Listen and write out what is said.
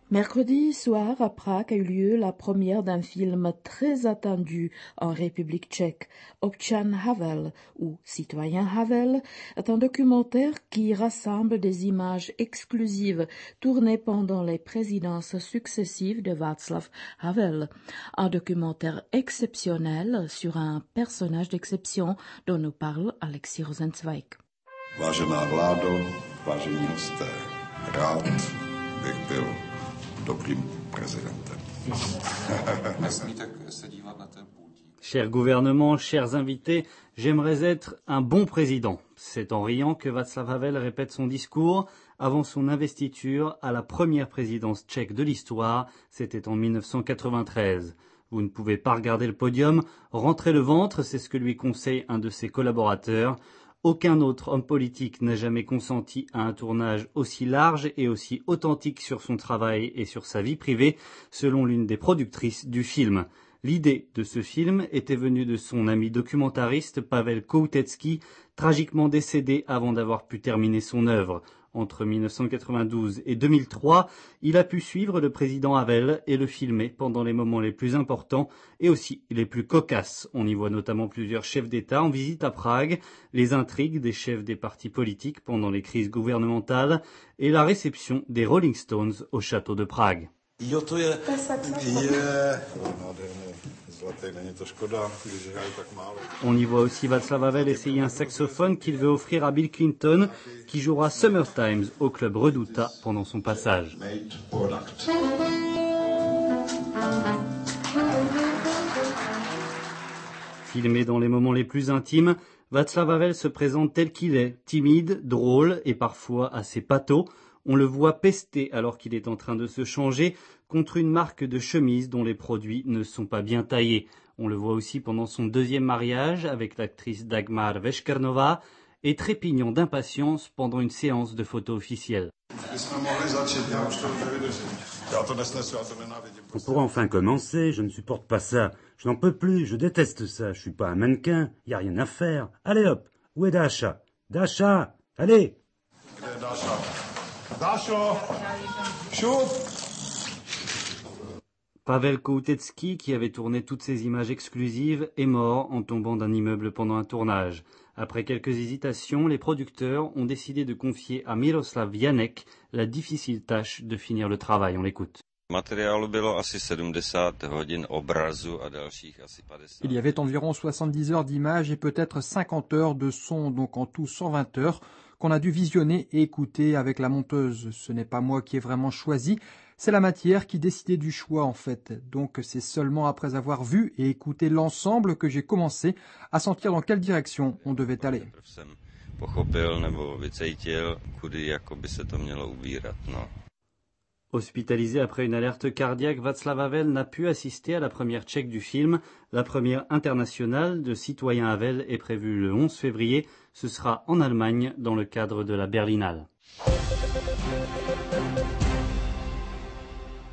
Mercredi soir, à Prague, a eu lieu la première d'un film très attendu en République tchèque. Občan Havel, ou Citoyen Havel, est un documentaire qui rassemble des images exclusives tournées pendant les présidences successives de Václav Havel. Un documentaire exceptionnel sur un personnage d'exception dont nous parle Alexis Rosenzweig. Vážená vládo, vážení hosté, rád bych byl dobrým prezidentem. Cher gouvernement, chers invités, j'aimerais être un bon président. C'est en riant que Václav Havel répète son discours avant son investiture à la première présidence tchèque de l'histoire, c'était en 1993. Vous ne pouvez pas regarder le podium, rentrez le ventre, c'est ce que lui conseille un de ses collaborateurs. Aucun autre homme politique n'a jamais consenti à un tournage aussi large et aussi authentique sur son travail et sur sa vie privée, selon l'une des productrices du film. L'idée de ce film était venue de son ami documentariste Pavel Koutetsky, tragiquement décédé avant d'avoir pu terminer son œuvre. Entre 1992 et 2003, il a pu suivre le président Havel et le filmer pendant les moments les plus importants et aussi les plus cocasses. On y voit notamment plusieurs chefs d'État en visite à Prague, les intrigues des chefs des partis politiques pendant les crises gouvernementales et la réception des Rolling Stones au château de Prague. On y voit aussi Václav Havel essayer un saxophone qu'il veut offrir à Bill Clinton, qui jouera Summertimes au club Reduta pendant son passage. Filmé dans les moments les plus intimes, Václav Havel se présente tel qu'il est, timide, drôle et parfois assez pâteau. On le voit pester alors qu'il est en train de se changer contre une marque de chemise dont les produits ne sont pas bien taillés. On le voit aussi pendant son deuxième mariage avec l'actrice Dagmar Veškernová et trépignant d'impatience pendant une séance de photos officielle. On pourra enfin commencer, je ne supporte pas ça. Je n'en peux plus, je déteste ça. Je suis pas un mannequin, y a rien à faire. Allez hop, où est Dasha? Dasha, allez! Pavel Koutetsky, qui avait tourné toutes ces images exclusives, est mort en tombant d'un immeuble pendant un tournage. Après quelques hésitations, les producteurs ont décidé de confier à Miroslav Janek la difficile tâche de finir le travail. On l'écoute. Il y avait environ 70 heures d'images et peut-être 50 heures de son, donc en tout 120 heures, qu'on a dû visionner et écouter avec la monteuse. Ce n'est pas moi qui ai vraiment choisi, c'est la matière qui décidait du choix en fait. Donc c'est seulement après avoir vu et écouté l'ensemble que j'ai commencé à sentir dans quelle direction on devait aller. Hospitalisé après une alerte cardiaque, Václav Havel n'a pu assister à la première tchèque du film. La première internationale de Citoyen Havel est prévue le 11 février. Ce sera en Allemagne dans le cadre de la Berlinale.